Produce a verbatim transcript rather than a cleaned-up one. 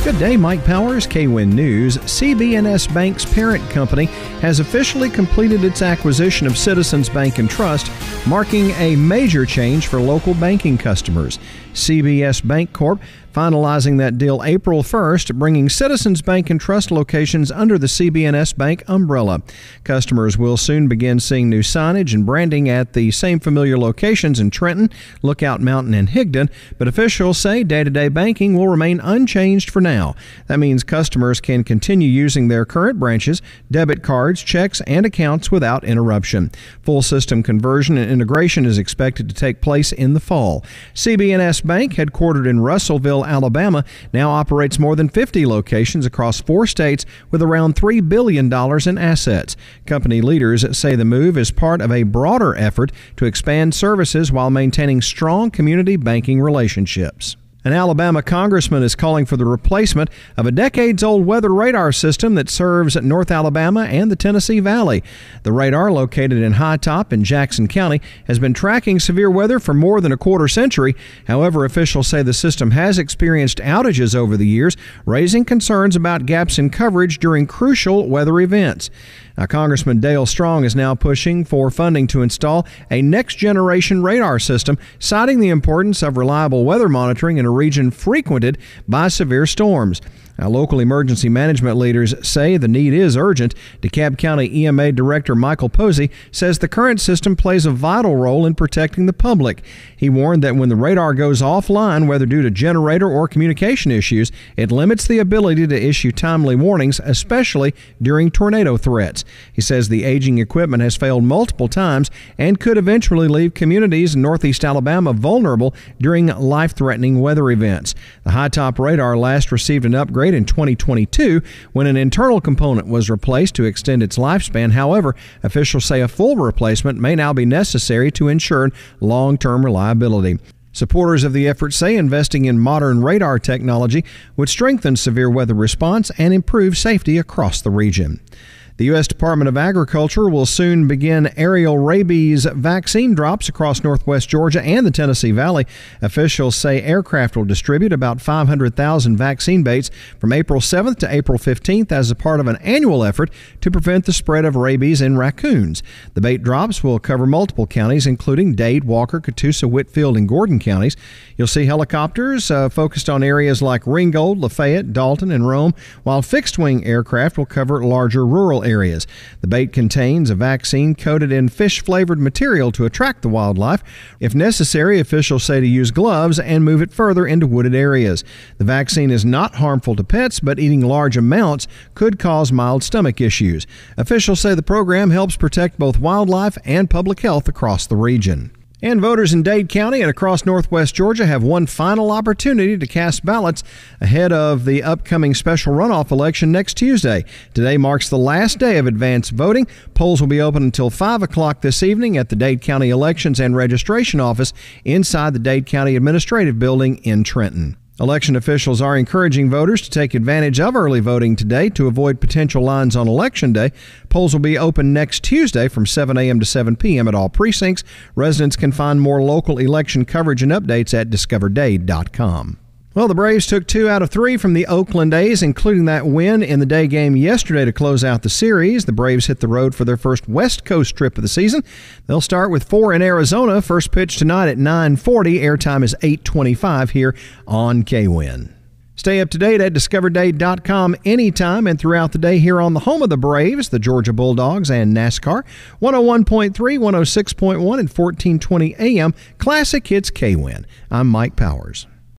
Good day, Mike Powers, K W I N News. C B N S Bank's parent company has officially completed its acquisition of Citizens Bank and Trust, marking a major change for local banking customers. C B S Bank Corp finalizing that deal April first, bringing Citizens Bank and Trust locations under the C B N S Bank umbrella. Customers will soon begin seeing new signage and branding at the same familiar locations in Trenton, Lookout Mountain, and Higdon, but officials say day-to-day banking will remain unchanged for now. That means customers can continue using their current branches, debit cards, checks, and accounts without interruption. Full system conversion and integration is expected to take place in the fall. C B N S Bank, headquartered in Russellville, Alabama, now operates more than fifty locations across four states with around three billion dollars in assets. Company leaders say the move is part of a broader effort to expand services while maintaining strong community banking relationships. An Alabama congressman is calling for the replacement of a decades-old weather radar system that serves North Alabama and the Tennessee Valley. The radar, located in High Top in Jackson County, has been tracking severe weather for more than a quarter century. However, officials say the system has experienced outages over the years, raising concerns about gaps in coverage during crucial weather events. Now, Congressman Dale Strong is now pushing for funding to install a next-generation radar system, citing the importance of reliable weather monitoring in a region frequented by severe storms. Now, local emergency management leaders say the need is urgent. DeKalb County E M A Director Michael Posey says the current system plays a vital role in protecting the public. He warned that when the radar goes offline, whether due to generator or communication issues, it limits the ability to issue timely warnings, especially during tornado threats. He says the aging equipment has failed multiple times and could eventually leave communities in northeast Alabama vulnerable during life-threatening weather events. The High Top radar last received an upgrade in twenty twenty-two when an internal component was replaced to extend its lifespan. However, officials say a full replacement may now be necessary to ensure long-term reliability. Supporters of the effort say investing in modern radar technology would strengthen severe weather response and improve safety across the region. The U S Department of Agriculture will soon begin aerial rabies vaccine drops across northwest Georgia and the Tennessee Valley. Officials say aircraft will distribute about five hundred thousand vaccine baits from April seventh to April fifteenth as a part of an annual effort to prevent the spread of rabies in raccoons. The bait drops will cover multiple counties, including Dade, Walker, Catoosa, Whitfield, and Gordon counties. You'll see helicopters uh, focused on areas like Ringgold, Lafayette, Dalton, and Rome, while fixed-wing aircraft will cover larger rural areas. The bait contains a vaccine coated in fish-flavored material to attract the wildlife. If necessary, officials say to use gloves and move it further into wooded areas. The vaccine is not harmful to pets, but eating large amounts could cause mild stomach issues. Officials say the program helps protect both wildlife and public health across the region. And voters in Dade County and across northwest Georgia have one final opportunity to cast ballots ahead of the upcoming special runoff election next Tuesday. Today marks the last day of advance voting. Polls will be open until five o'clock this evening at the Dade County Elections and Registration Office inside the Dade County Administrative Building in Trenton. Election officials are encouraging voters to take advantage of early voting today to avoid potential lines on Election Day. Polls will be open next Tuesday from seven a.m. to seven p.m. at all precincts. Residents can find more local election coverage and updates at discover dade dot com. Well, the Braves took two out of three from the Oakland A's, including that win in the day game yesterday to close out the series. The Braves hit the road for their first West Coast trip of the season. They'll start with four in Arizona. First pitch tonight at nine forty. Airtime is eight twenty-five here on K W I N. Stay up to date at discover dade dot com anytime and throughout the day here on the home of the Braves, the Georgia Bulldogs, and NASCAR. one oh one point three, one oh six point one, and fourteen twenty A M. Classic Hits K W I N. I'm Mike Powers.